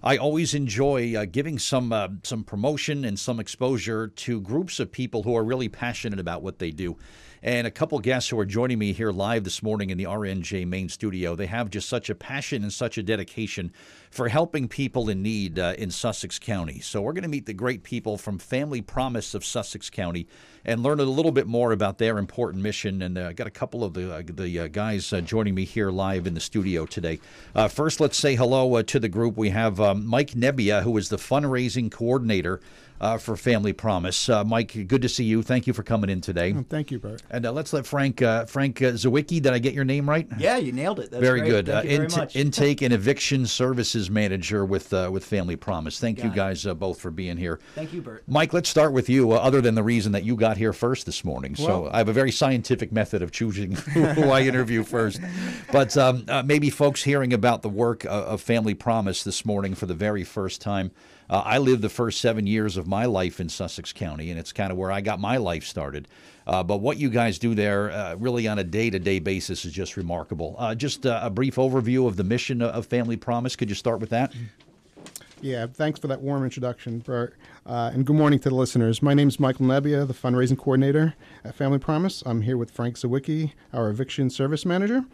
I always enjoy giving some promotion and some exposure to groups of people who are really passionate about what they do. And a couple guests who are joining me here live this morning in the RNJ main studio, they have just such a passion and such a dedication for helping people in need in Sussex County. So we're going to meet the great people from Family Promise of Sussex County and learn a little bit more about their important mission. And I got a couple of the guys joining me here live in the studio today. First, let's say hello to the group. We have Mike Nebbia, who is the fundraising coordinator for Family Promise. Mike, good to see you. Thank you for coming in today. Thank you, Bert. And let's let Frank Zawicki, did I get your name right? Yeah, you nailed it. That's very great. good. Thank you very much. Intake and Eviction Services Manager with Family Promise. Thank you guys both for being here. Thank you, Bert. Mike, let's start with you, other than the reason that you got here first this morning. So I have a very scientific method of choosing who I interview first. But maybe folks hearing about the work of Family Promise this morning for the very first time. I lived the first 7 years of my life in Sussex County, and it's kind of where I got my life started. But what you guys do there really on a day-to-day basis is just remarkable. Just a brief overview of the mission of Family Promise. Could you start with that? Yeah, thanks for that warm introduction, Bert. And good morning to the listeners. My name is Michael Nebbia, the fundraising coordinator at Family Promise. I'm here with Frank Zawicki, our eviction service manager.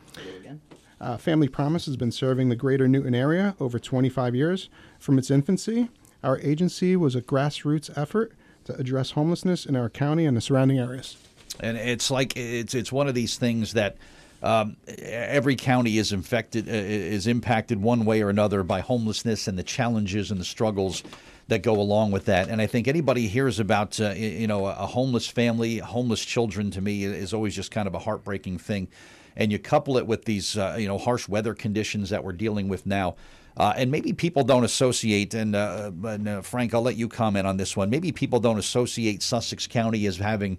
Family Promise has been serving the greater Newton area over 25 years. From its infancy, our agency was a grassroots effort to address homelessness in our county and the surrounding areas. And it's like it's one of these things that every county is impacted one way or another by homelessness and the challenges and the struggles that go along with that. And I think anybody hears about a homeless family, homeless children, to me is always just kind of a heartbreaking thing. And you couple it with these harsh weather conditions that we're dealing with now. And maybe people don't associate, and Frank, I'll let you comment on this one. Maybe people don't associate Sussex County as having,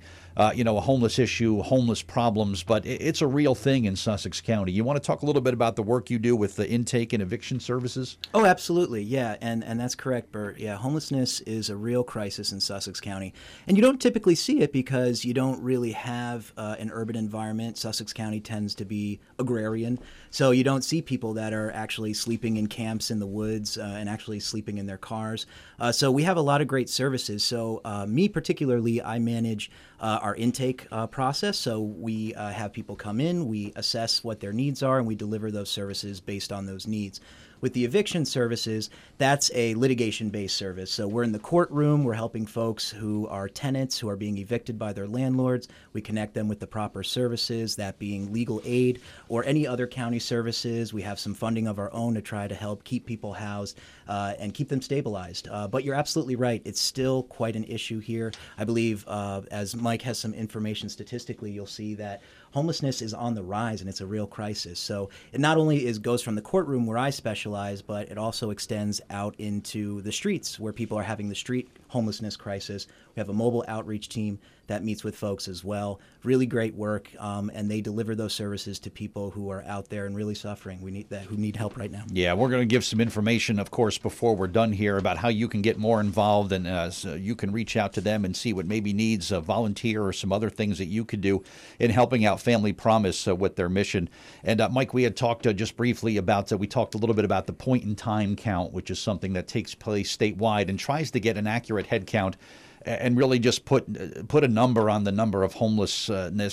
a homeless issue, homeless problems, but it's a real thing in Sussex County. You want to talk a little bit about the work you do with the intake and eviction services? Oh, absolutely. Yeah, and that's correct, Bert. Yeah, homelessness is a real crisis in Sussex County. And you don't typically see it because you don't really have an urban environment. Sussex County tends to be agrarian, so you don't see people that are actually sleeping in camps in the woods and actually sleeping in their cars. So we have a lot of great services. So me particularly, I manage our intake process. So we have people come in, we assess what their needs are, and we deliver those services based on those needs. With the eviction services, that's a litigation-based service. So we're in the courtroom. We're helping folks who are tenants who are being evicted by their landlords. We connect them with the proper services, that being legal aid or any other county services. We have some funding of our own to try to help keep people housed and keep them stabilized. But you're absolutely right. It's still quite an issue here. I believe as Mike has some information statistically, you'll see that homelessness is on the rise, and it's a real crisis. So it not only goes from the courtroom where I specialize, but it also extends out into the streets where people are having the street homelessness crisis. We have a mobile outreach team that meets with folks as well. Really great work, and they deliver those services to people who are out there and really suffering. Who need help right now. Yeah, we're going to give some information, of course, before we're done here about how you can get more involved, and so you can reach out to them and see what maybe needs a volunteer or some other things that you could do in helping out Family Promise with their mission. And Mike, we had talked just briefly about, we talked a little bit about the point-in-time count, which is something that takes place statewide and tries to get an accurate head count and really just put a number on the number of homeless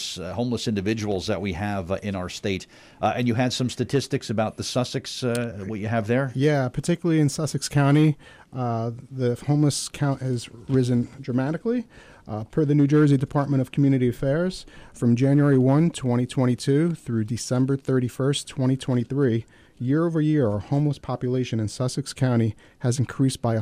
individuals that we have in our state. And you had some statistics about the Sussex, what you have there? Yeah, particularly in Sussex County, the homeless count has risen dramatically. Per the New Jersey Department of Community Affairs, from January 1, 2022 through December 31st, 2023, year over year, our homeless population in Sussex County has increased by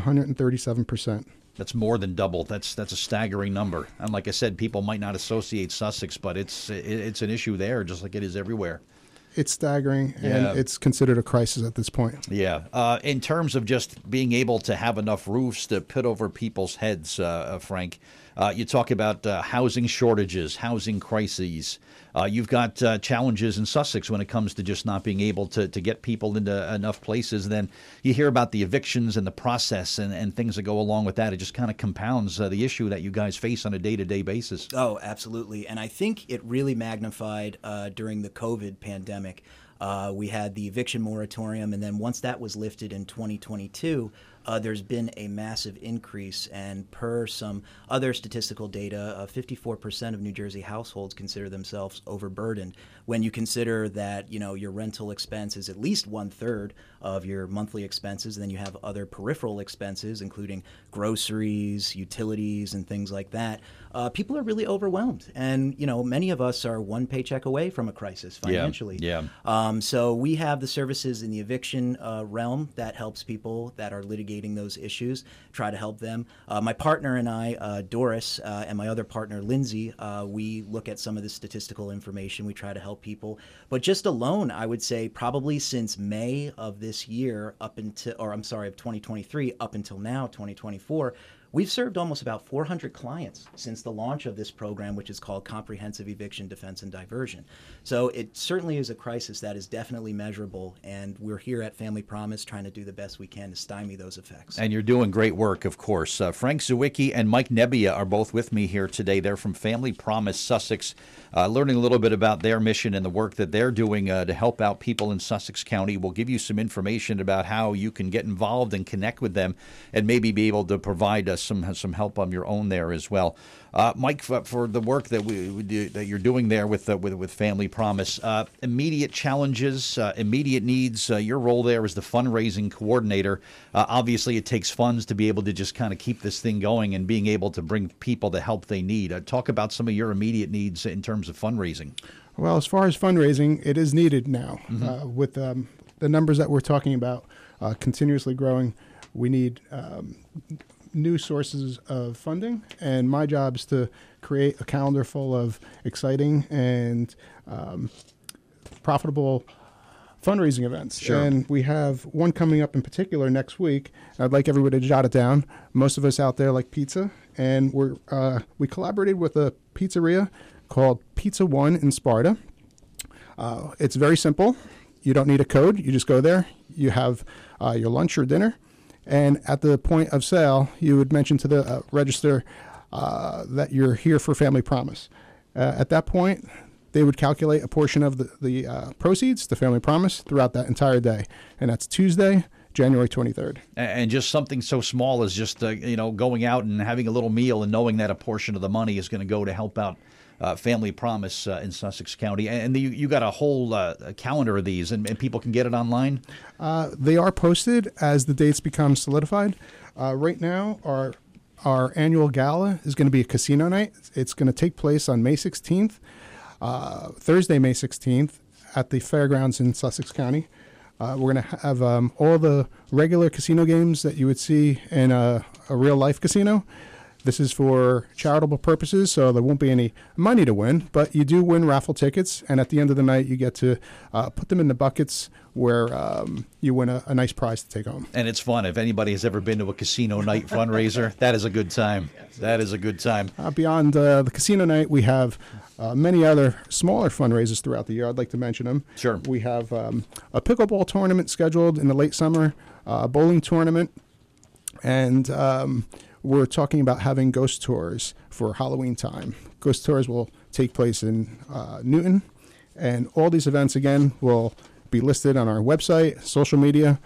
137%. That's more than double. That's a staggering number. And like I said, people might not associate Sussex, but it's an issue there, just like it is everywhere. It's staggering, and it's considered a crisis at this point. Yeah. In terms of just being able to have enough roofs to put over people's heads, Frank, you talk about housing shortages, housing crises. You've got challenges in Sussex when it comes to just not being able to get people into enough places. Then you hear about the evictions and the process and things that go along with that. It just kind of compounds the issue that you guys face on a day-to-day basis. Oh, absolutely. And I think it really magnified during the COVID pandemic. We had the eviction moratorium, and then once that was lifted in 2022, there's been a massive increase. And per some other statistical data, 54% of New Jersey households consider themselves overburdened. When you consider that, your rental expense is at least 1/3 of your monthly expenses, and then you have other peripheral expenses, including groceries, utilities, and things like that. People are really overwhelmed, and many of us are one paycheck away from a crisis financially. So we have the services in the eviction realm that helps people that are litigating those issues, try to help them. My partner and I, Doris, and my other partner, Lindsay, we look at some of the statistical information. We try to help people. But just alone, I would say probably since May of this year of 2023 up until now, 2024, we've served almost about 400 clients since the launch of this program, which is called Comprehensive Eviction Defense and Diversion. So it certainly is a crisis that is definitely measurable, and we're here at Family Promise trying to do the best we can to stymie those effects. And you're doing great work, of course. Frank Zawicki and Mike Nebbia are both with me here today. They're from Family Promise Sussex, learning a little bit about their mission and the work that they're doing to help out people in Sussex County. We'll give you some information about how you can get involved and connect with them and maybe be able to provide some help on your own there as well. Mike, for the work that that you're doing there with Family Promise, immediate challenges, immediate needs. Your role there is the fundraising coordinator. Obviously, it takes funds to be able to just kind of keep this thing going and being able to bring people the help they need. Talk about some of your immediate needs in terms of fundraising. Well, as far as fundraising, it is needed now. With the numbers that we're talking about continuously growing, we need new sources of funding, and my job is to create a calendar full of exciting and profitable fundraising events. Sure. And we have one coming up in particular next week. I'd like everybody to jot it down. Most of us out there like pizza, and we collaborated with a pizzeria called Pizza One in Sparta. It's very simple. You don't need a code. You just go there. You have your lunch or dinner. And at the point of sale, you would mention to the register that you're here for Family Promise. At that point, they would calculate a portion of the proceeds to Family Promise throughout that entire day. And that's Tuesday, January 23rd. And just something so small as just going out and having a little meal and knowing that a portion of the money is going to go to help out Family Promise in Sussex County. And you got a whole calendar of these, and people can get it online? They are posted as the dates become solidified. Right now, our annual gala is going to be a casino night. It's going to take place on May 16th, Thursday, May 16th, at the fairgrounds in Sussex County. We're going to have all the regular casino games that you would see in a real-life casino. This is for charitable purposes, so there won't be any money to win, but you do win raffle tickets, and at the end of the night, you get to put them in the buckets where you win a nice prize to take home. And it's fun. If anybody has ever been to a casino night fundraiser, that is a good time. That is a good time. Beyond the casino night, we have many other smaller fundraisers throughout the year. I'd like to mention them. Sure. We have a pickleball tournament scheduled in the late summer, a bowling tournament, and we're talking about having ghost tours for Halloween time. Ghost tours will take place in Newton, and all these events, again, will be listed on our website, social media.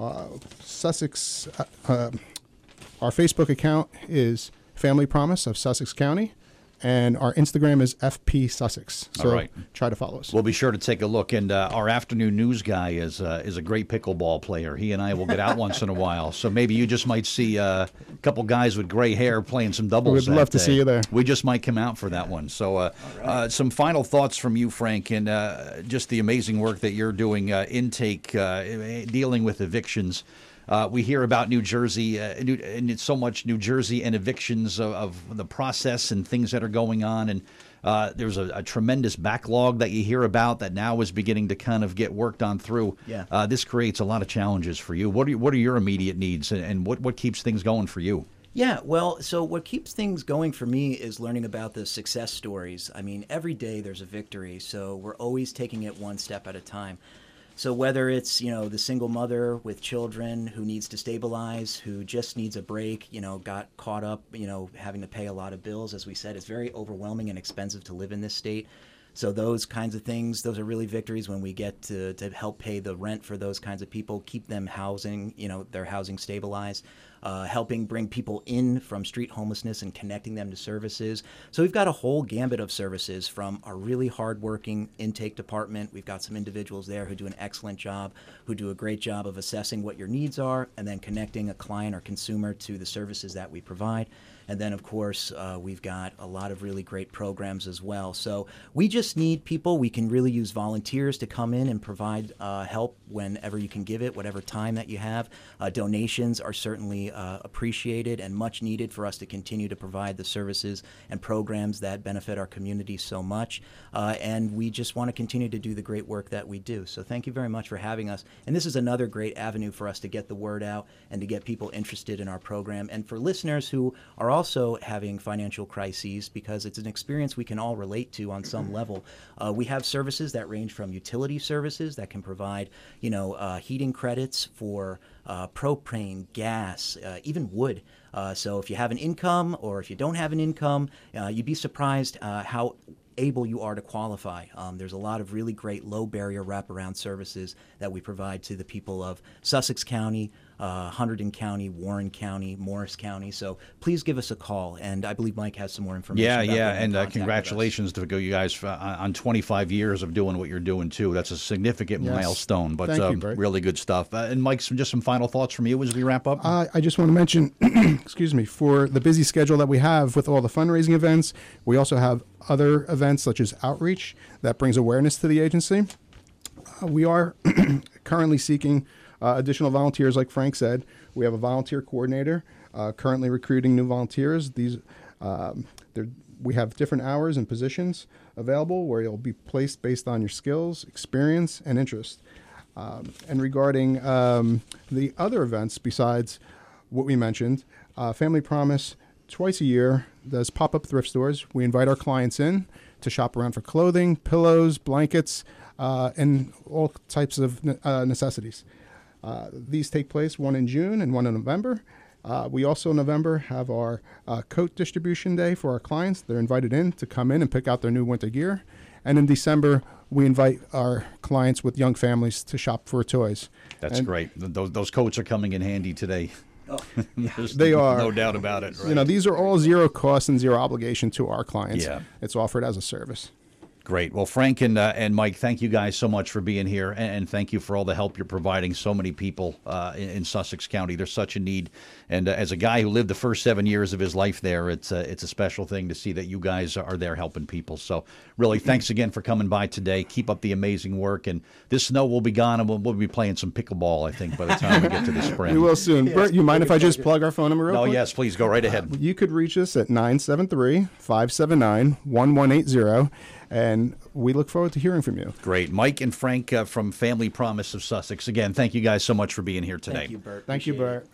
Sussex, our Facebook account is Family Promise of Sussex County, and our Instagram is FP Sussex. So all right. Try to follow us. We'll be sure to take a look. And our afternoon news guy is a great pickleball player. He and I will get out once in a while. So maybe you just might see a couple guys with gray hair playing some doubles. We'd love to see you there. We just might come out for that one. So some final thoughts from you, Frank, and just the amazing work that you're doing, intake, dealing with evictions. We hear about New Jersey, and it's so much New Jersey and evictions of the process and things that are going on. And there's a tremendous backlog that you hear about that now is beginning to kind of get worked on through. Yeah. This creates a lot of challenges for you. What are your immediate needs, and what keeps things going for you? Yeah, well, so what keeps things going for me is learning about the success stories. I mean, every day there's a victory, so we're always taking it one step at a time. So whether it's, the single mother with children who needs to stabilize, who just needs a break, got caught up, having to pay a lot of bills. As we said, it's very overwhelming and expensive to live in this state. So those kinds of things, those are really victories when we get to help pay the rent for those kinds of people, keep them housing, their housing stabilized. Helping bring people in from street homelessness and connecting them to services. So we've got a whole gambit of services from our really hardworking intake department. We've got some individuals there who do an excellent job, who do a great job of assessing what your needs are and then connecting a client or consumer to the services that we provide. And then, of course, we've got a lot of really great programs as well. So we just need people. We can really use volunteers to come in and provide help whenever you can give it, whatever time that you have. Donations are certainly appreciated and much needed for us to continue to provide the services and programs that benefit our community so much. And we just want to continue to do the great work that we do. So thank you very much for having us. And this is another great avenue for us to get the word out and to get people interested in our program. And for listeners who are also having financial crises, because it's an experience we can all relate to on some level, we have services that range from utility services that can provide, heating credits for propane, gas, even wood. So if you have an income or if you don't have an income, you'd be surprised how able you are to qualify. There's a lot of really great low barrier wraparound services that we provide to the people of Sussex County, Hunterdon County, Warren County, Morris County. So please give us a call. And I believe Mike has some more information. Yeah. About And congratulations to you guys on 25 years of doing what you're doing, too. That's a significant milestone, but Thank you, Bert. really good stuff. And Mike, just some final thoughts from you as we wrap up? I just want to mention, excuse me, for the busy schedule that we have with all the fundraising events, we also have other events such as outreach that brings awareness to the agency. We are currently seeking additional volunteers, like Frank said. We have a volunteer coordinator currently recruiting new volunteers. We have different hours and positions available where you'll be placed based on your skills, experience, and interest. And regarding the other events besides what we mentioned, Family Promise twice a year does pop-up thrift stores. We invite our clients in to shop around for clothing, pillows, blankets, and all types of necessities. These take place, one in June and one in November. We also in November have our coat distribution day for our clients. They're invited in to come in and pick out their new winter gear. And in December, we invite our clients with young families to shop for toys. That's great. Those coats are coming in handy today. Oh, They are. No doubt about it. Right? These are all zero cost and zero obligation to our clients. Yeah. It's offered as a service. Great. Well, Frank and Mike, thank you guys so much for being here, and thank you for all the help you're providing so many people in Sussex County. There's such a need, and as a guy who lived the first 7 years of his life there, it's a special thing to see that you guys are there helping people. So really, thanks again for coming by today. Keep up the amazing work, and this snow will be gone, and we'll be playing some pickleball, I think, by the time we get to the spring. We will soon. Bert, you mind if I just plug our phone number real No, quick? yes, please go right ahead. You could reach us at 973-579-1180, and we look forward to hearing from you. Great. Mike and Frank from Family Promise of Sussex. Again, thank you guys so much for being here today. thank you, Bert. Thank you, Appreciate it. Bert.